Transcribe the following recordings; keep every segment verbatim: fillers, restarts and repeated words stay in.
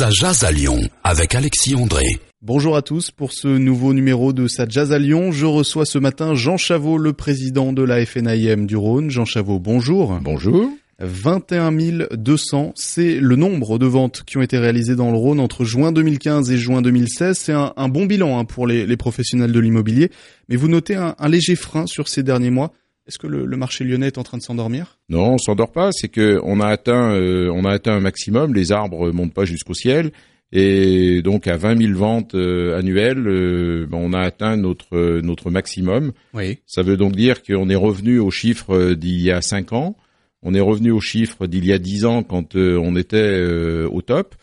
Ça jase à Lyon avec Alexis André. Bonjour à tous, pour ce nouveau numéro de Ça jase à Lyon, je reçois ce matin Jean Chavot, le président de la F N A I M du Rhône. Jean Chavot, bonjour. Bonjour. vingt et un mille deux cents, c'est le nombre de ventes qui ont été réalisées dans le Rhône entre juin deux mille quinze et juin deux mille seize. C'est un, un bon bilan hein, pour les, les professionnels de l'immobilier, mais vous notez un, un léger frein sur ces derniers mois. Est-ce que le, le marché lyonnais est en train de s'endormir ? Non, on s'endort pas. C'est que on a atteint, euh, on a atteint un maximum. Les arbres montent pas jusqu'au ciel, et donc à vingt mille ventes euh, annuelles, euh, ben, on a atteint notre euh, notre maximum. Oui. Ça veut donc dire qu'on est revenu aux chiffres d'il y a cinq ans. On est revenu aux chiffres d'il y a dix ans quand euh, on était euh, au top.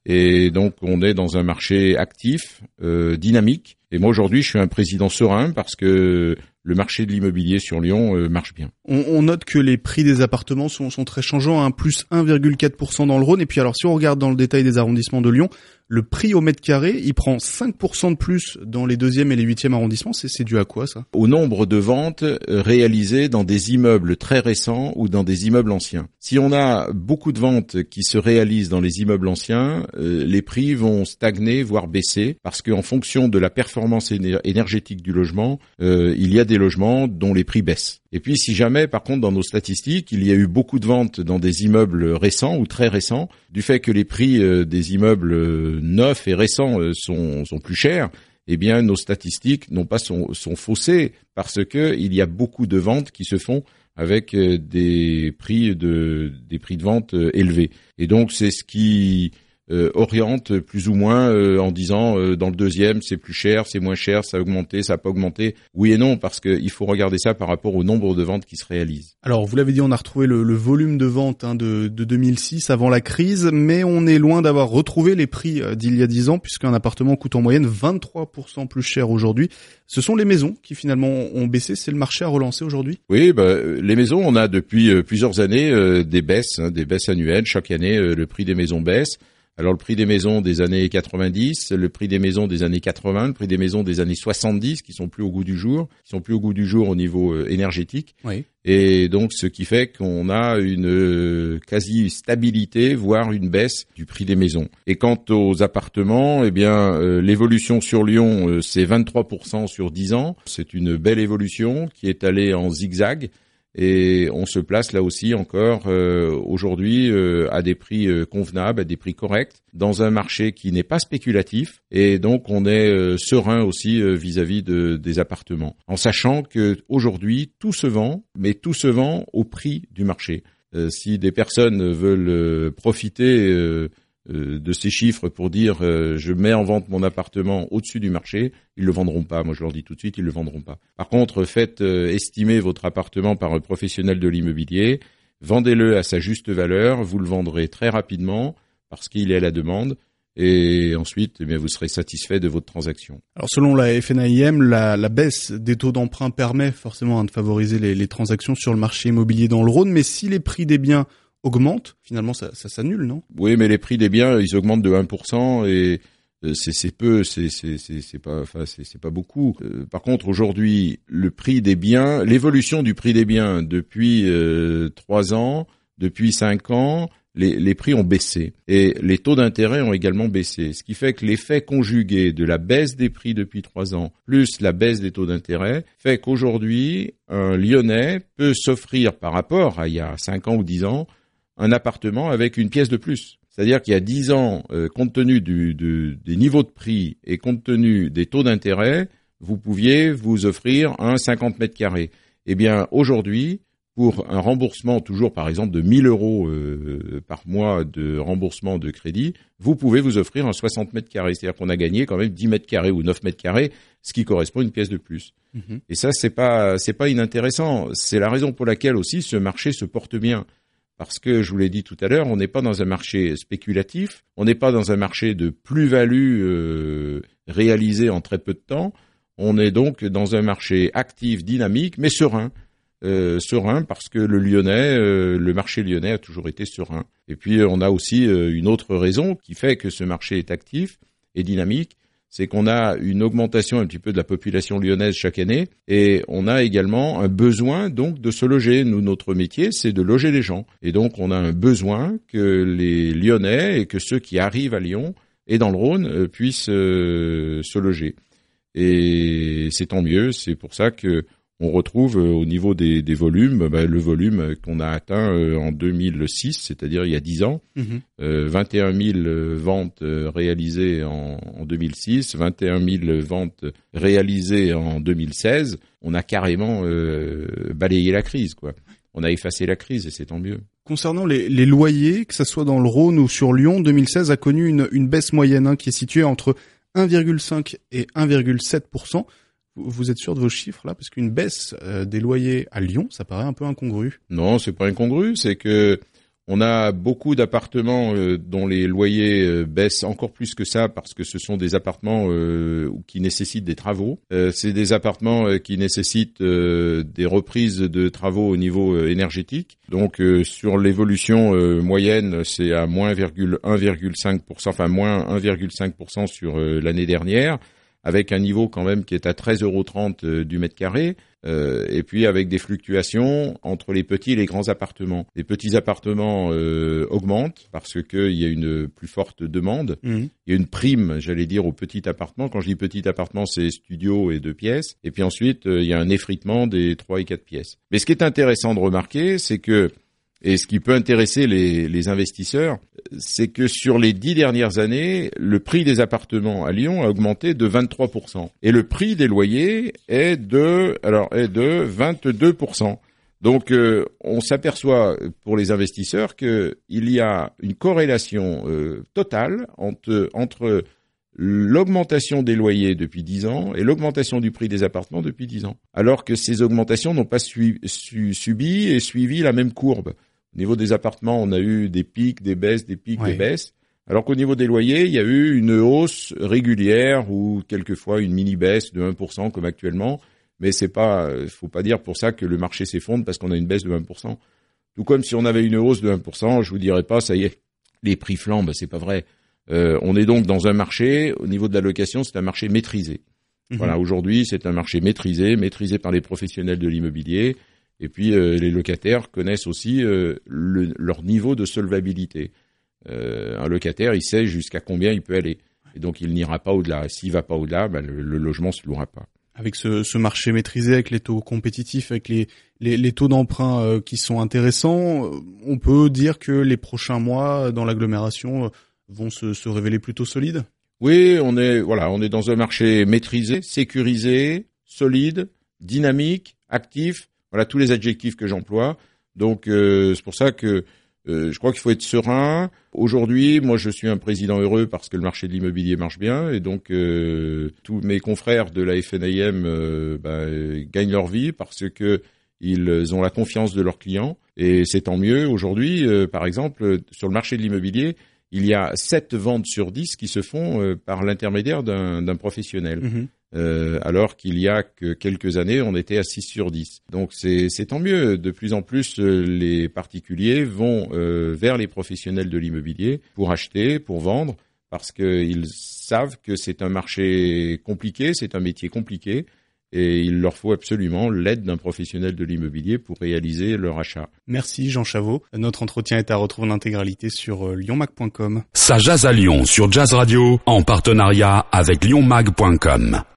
Et donc on est dans un marché actif, euh, dynamique. Et moi aujourd'hui, je suis un président serein parce que le marché de l'immobilier sur Lyon euh, marche bien. On, on note que les prix des appartements sont, sont très changeants, hein, plus un virgule quatre pour cent dans le Rhône. Et puis alors, si on regarde dans le détail des arrondissements de Lyon, le prix au mètre carré, il prend cinq pour cent de plus dans les deuxième et les huitième arrondissements. C'est, c'est dû à quoi, ça ? Au nombre de ventes réalisées dans des immeubles très récents ou dans des immeubles anciens. Si on a beaucoup de ventes qui se réalisent dans les immeubles anciens, euh, les prix vont stagner, voire baisser, parce qu'en fonction de la performance éner- énergétique du logement, euh, il y a des logements dont les prix baissent. Et puis si jamais, par contre, dans nos statistiques, il y a eu beaucoup de ventes dans des immeubles récents ou très récents, du fait que les prix euh, des immeubles euh, neufs et récents euh, sont, sont plus chers, eh bien nos statistiques non pas sont, sont faussées parce que il y a beaucoup de ventes qui se font avec euh, des prix de des prix de vente euh, élevés. Et donc c'est ce qui Euh, oriente plus ou moins euh, en disant euh, dans le deuxième c'est plus cher, c'est moins cher, ça a augmenté, ça n'a pas augmenté. Oui et non, parce qu'il faut regarder ça par rapport au nombre de ventes qui se réalisent. Alors, vous l'avez dit, on a retrouvé le, le volume de vente hein, de, de deux mille six avant la crise, mais on est loin d'avoir retrouvé les prix d'il y a dix ans, puisqu'un appartement coûte en moyenne vingt-trois pour cent plus cher aujourd'hui. Ce sont les maisons qui finalement ont baissé, c'est le marché à relancer aujourd'hui ? Oui, bah, les maisons, on a depuis euh, plusieurs années euh, des baisses, hein, des baisses annuelles. Chaque année, euh, le prix des maisons baisse. Alors le prix des maisons des années quatre-vingt-dix, le prix des maisons des années quatre-vingts, le prix des maisons des années soixante-dix qui sont plus au goût du jour, qui sont plus au goût du jour au niveau euh, énergétique. Oui. Et donc ce qui fait qu'on a une euh, quasi-stabilité, voire une baisse du prix des maisons. Et quant aux appartements, eh bien euh, l'évolution sur Lyon, euh, c'est vingt-trois pour cent sur dix ans. C'est une belle évolution qui est allée en zigzag. Et on se place là aussi encore euh, aujourd'hui euh, à des prix euh, convenables, à des prix corrects, dans un marché qui n'est pas spéculatif. Et donc on est euh, serein aussi euh, vis-à-vis de, des appartements, en sachant que aujourd'hui tout se vend, mais tout se vend au prix du marché. Euh, si des personnes veulent euh, profiter euh, euh, de ces chiffres pour dire euh, je mets en vente mon appartement au-dessus du marché, ils le vendront pas. Moi je leur dis tout de suite, ils le vendront pas. Par contre, faites euh, estimer votre appartement par un professionnel de l'immobilier, vendez-le à sa juste valeur, vous le vendrez très rapidement parce qu'il est à la demande. Et ensuite, eh bien, vous serez satisfait de votre transaction. Alors selon la F N A I M, la, la baisse des taux d'emprunt permet forcément hein, de favoriser les, les transactions sur le marché immobilier dans le Rhône, mais si les prix des biens augmente, finalement ça, ça s'annule, non ? Oui, mais les prix des biens, ils augmentent de un pour cent et c'est, c'est peu, c'est, c'est, c'est, c'est pas, enfin, c'est, c'est pas beaucoup. Euh, par contre, aujourd'hui, le prix des biens, l'évolution du prix des biens depuis euh, trois ans, depuis cinq ans, les, les prix ont baissé et les taux d'intérêt ont également baissé. Ce qui fait que l'effet conjugué de la baisse des prix depuis trois ans plus la baisse des taux d'intérêt fait qu'aujourd'hui, un Lyonnais peut s'offrir par rapport à il y a cinq ans ou dix ans un appartement avec une pièce de plus. C'est-à-dire qu'il y a dix ans, euh, compte tenu du, du, des niveaux de prix et compte tenu des taux d'intérêt, vous pouviez vous offrir un cinquante mètres carrés. Eh bien, aujourd'hui, pour un remboursement toujours, par exemple, de mille euros euh, par mois de remboursement de crédit, vous pouvez vous offrir un soixante mètres carrés. C'est-à-dire qu'on a gagné quand même dix mètres carrés ou neuf mètres carrés, ce qui correspond à une pièce de plus. Mmh. Et ça, c'est pas, c'est pas inintéressant. C'est la raison pour laquelle aussi ce marché se porte bien. Parce que, je vous l'ai dit tout à l'heure, on n'est pas dans un marché spéculatif, on n'est pas dans un marché de plus-value euh, réalisée en très peu de temps, on est donc dans un marché actif, dynamique, mais serein. Euh, serein parce que le Lyonnais, euh, le marché lyonnais a toujours été serein. Et puis, on a aussi euh, une autre raison qui fait que ce marché est actif et dynamique, c'est qu'on a une augmentation un petit peu de la population lyonnaise chaque année et on a également un besoin donc de se loger. Nous, notre métier, c'est de loger les gens. Et donc, on a un besoin que les Lyonnais et que ceux qui arrivent à Lyon et dans le Rhône puissent euh, se loger. Et c'est tant mieux, c'est pour ça que on retrouve euh, au niveau des, des volumes, bah, le volume qu'on a atteint euh, en deux mille six, c'est-à-dire il y a dix ans, mmh. euh, vingt et un mille ventes euh, réalisées en, en deux mille six, vingt et un mille ventes réalisées en deux mille seize. On a carrément euh, balayé la crise, quoi. On a effacé la crise et c'est tant mieux. Concernant les, les loyers, que ça soit dans le Rhône ou sur Lyon, deux mille seize a connu une, une baisse moyenne hein, qui est située entre un virgule cinq et un virgule sept pour cent. Vous êtes sûr de vos chiffres là? Parce qu'une baisse euh, des loyers à Lyon, ça paraît un peu incongru. Non, c'est pas incongru, c'est que on a beaucoup d'appartements euh, dont les loyers euh, baissent encore plus que ça parce que ce sont des appartements euh, qui nécessitent des travaux. Euh, c'est des appartements euh, qui nécessitent euh, des reprises de travaux au niveau euh, énergétique. Donc euh, sur l'évolution euh, moyenne, c'est à moins un virgule cinq pour cent, enfin moins un virgule cinq pour cent sur euh, l'année dernière, avec un niveau quand même qui est à treize euros trente euh, du mètre carré. Euh, et puis avec des fluctuations entre les petits et les grands appartements. Les petits appartements euh, augmentent parce que il y a une plus forte demande. Mmh. Il y a une prime, j'allais dire, au petit appartement. Quand je dis petit appartement, c'est studio et deux pièces. Et puis ensuite, euh, il y a un effritement des trois et quatre pièces. Mais ce qui est intéressant de remarquer, c'est que et ce qui peut intéresser les, les investisseurs, c'est que sur les dix dernières années, le prix des appartements à Lyon a augmenté de vingt-trois pour cent. Et le prix des loyers est de, alors, est de vingt-deux pour cent. Donc, euh, on s'aperçoit pour les investisseurs qu'il y a une corrélation euh, totale entre, entre l'augmentation des loyers depuis dix ans et l'augmentation du prix des appartements depuis dix ans. Alors que ces augmentations n'ont pas su, su, subi et suivi la même courbe. Au niveau des appartements, on a eu des pics, des baisses, des pics, ouais. des baisses. Alors qu'au niveau des loyers, il y a eu une hausse régulière ou quelquefois une mini-baisse de un pour cent comme actuellement. Mais c'est pas, faut pas dire pour ça que le marché s'effondre parce qu'on a une baisse de un pour cent. Tout comme si on avait une hausse de un pour cent, je vous dirais pas, ça y est, les prix flambent, c'est pas vrai. Euh, on est donc dans un marché, au niveau de la location, c'est un marché maîtrisé. Mmh. Voilà, aujourd'hui, c'est un marché maîtrisé, maîtrisé par les professionnels de l'immobilier. Et puis, euh, les locataires connaissent aussi euh, le, leur niveau de solvabilité. Euh, un locataire, il sait jusqu'à combien il peut aller. Et donc, il n'ira pas au-delà. S'il va pas au-delà, ben, le, le logement se louera pas. Avec ce, ce marché maîtrisé, avec les taux compétitifs, avec les, les, les taux d'emprunt euh, qui sont intéressants, on peut dire que les prochains mois dans l'agglomération euh, vont se, se révéler plutôt solides? Oui, on est, voilà, on est dans un marché maîtrisé, sécurisé, solide, dynamique, actif. Voilà tous les adjectifs que j'emploie. Donc euh, c'est pour ça que euh, je crois qu'il faut être serein. Aujourd'hui, moi je suis un président heureux parce que le marché de l'immobilier marche bien et donc euh, tous mes confrères de la F N A I M euh, bah, gagnent leur vie parce que ils ont la confiance de leurs clients et c'est tant mieux. Aujourd'hui, euh, par exemple, sur le marché de l'immobilier, il y a sept ventes sur dix qui se font euh, par l'intermédiaire d'un, d'un professionnel. Mmh. Euh, alors qu'il y a que quelques années, on était à six sur dix. Donc c'est, c'est tant mieux. De plus en plus, euh, les particuliers vont euh, vers les professionnels de l'immobilier pour acheter, pour vendre, parce qu'ils savent que c'est un marché compliqué, c'est un métier compliqué, et il leur faut absolument l'aide d'un professionnel de l'immobilier pour réaliser leur achat. Merci Jean Chavot. Notre entretien est à retrouver en intégralité sur lyon mag point com. Ça jase à Lyon sur Jazz Radio en partenariat avec lyon mag point com.